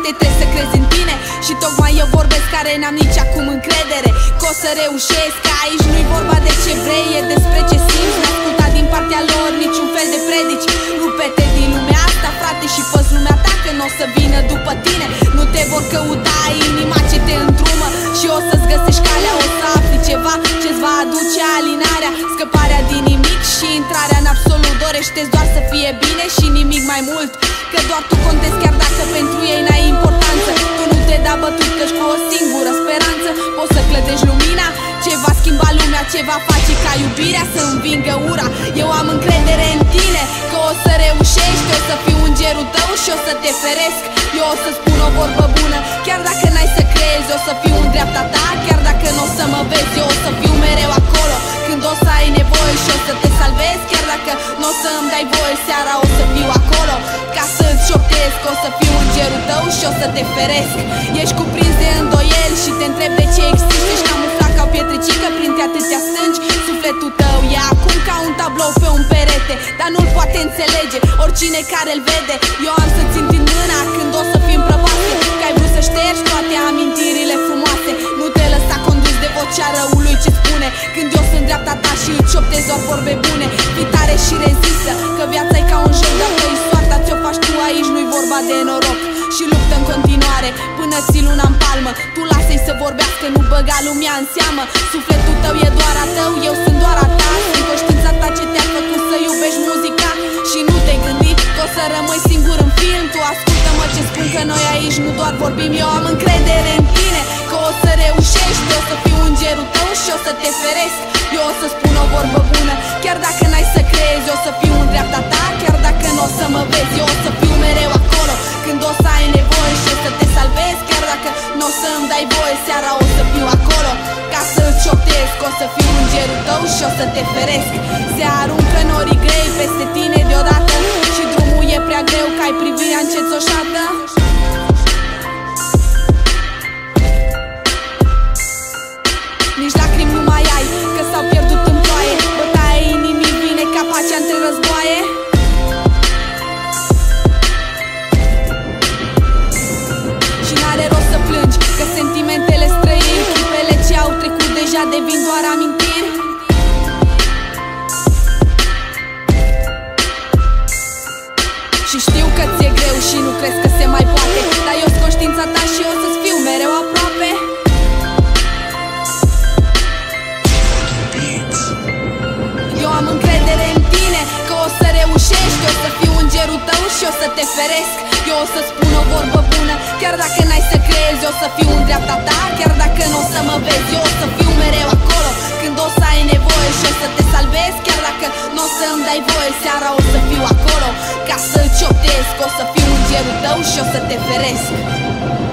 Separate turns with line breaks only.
frate, trebuie să crezi în tine. Și tocmai eu vorbesc care n-am nici acum încredere că o să reușesc, că aici nu-i vorba de ce vrei, e despre ce simți. N-asculta din partea lor niciun fel de predici. Rupe-te din lumea asta, frate, și fă-ți lumea ta, că n-o să vină după tine. Nu te vor căuta inima ce te îndrumă și o să-ți găsești calea. O să afli ceva ce-ți va aduce alinarea, scăparea din nimic și intrarea în absolut. Dorește-ți doar să fie bine și nimic mai mult, că doar tu contezi, chiar dacă pentru ei n-ai importanță. Tu nu te da bătut, căci cu o singură speranță poți să clădești lumina ce va schimba lumea, ce va face ca iubirea să învingă ura. Eu am încredere în tine că o să reușești, o să fiu îngerul tău și o să te feresc. Eu o să spun o vorbă bună, chiar dacă n-ai să crezi. O să fiu în dreapta ta, chiar dacă n-o să mă vezi. Eu o să fiu mereu acolo când o să ai nevoie și o să te salvez, chiar dacă n-o să îmi dai voie. Seara o să fiu acolo ca să-ți șoptesc. O să fiu îngerul tău și o să te feresc. Ești cuprins de îndoieli și te întreb de ce existi. Ești camuflat ca o pietricică printre atâția stânci. Sufletul tău e acum ca un tablou pe un perete, dar nu-l poate înțelege oricine care îl vede. Eu am să țin din mâna când o să fim prăpase, că ai vrut să ștergi toate amintirile frumoase. Nu te lăsa condus de vocea răului ce spune când eu sunt dreapta ta și îți șoptez doar vorbe bune. Fii tare și rezistă, că viața e ca un joc, dar că soarta ți-o faci tu, aici nu-i vorba de noroc. Și luptă în continuare până ții luna în palmă. Tu lasă-i să vorbească, nu băga lumea în seamă. Sufletul tău e doar a tău, eu sunt doar a ta. Sunt conștiința ta ce te-a făcut să iubești muzica și nu te gândi că o să rămâi singur în film. Tu ascultă-mă ce spun, că noi aici nu doar vorbim. Eu am încredere în tine că o să reușești. Eu o să fiu îngerul tău și o să te feresc. Eu o să spun o vorbă bună, chiar dacă n-ai să crezi. Eu o să fiu în dreapta ta, chiar dacă n-o să mă vezi. Eu o să fiu mereu acolo când o să ai nevoie și o să te salvez, chiar dacă n-o să îmi dai voie. Seara o să fiu acolo ca să-ți șoptesc. O să fiu îngerul tău și o să te feresc. Se aruncă norii grei peste tine deodată și drumul e prea greu, că ai privirea încețoșată. Nici lacrimi nu mai ai, că s-au pierdut în ploaie. Bătaia inimii vine ca pacea între războaie. Și n-are rost să plângi, că sentimentele străini, clipele ce au trecut deja devin doar amintiri. Și știu că ți-e greu și nu crezi că se mai poate, dar eu sunt conștiința ta și o să-ți fiu mereu aproape. Eu am încredere în tine că o să reușești. Eu o să fiu îngerul tău și o să te feresc. Eu o să spun o vorbă bună, chiar dacă n-ai să crezi. Eu o să fiu în dreapta ta, chiar dacă n-o să mă vezi. Eu o să fiu mereu acolo când o să ai nevoie și o să te salvez, chiar dacă n-o să îmi dai voie. Seara o să fiu acolo ca să-ți șoptesc. O să fiu îngerul tău și o să te feresc.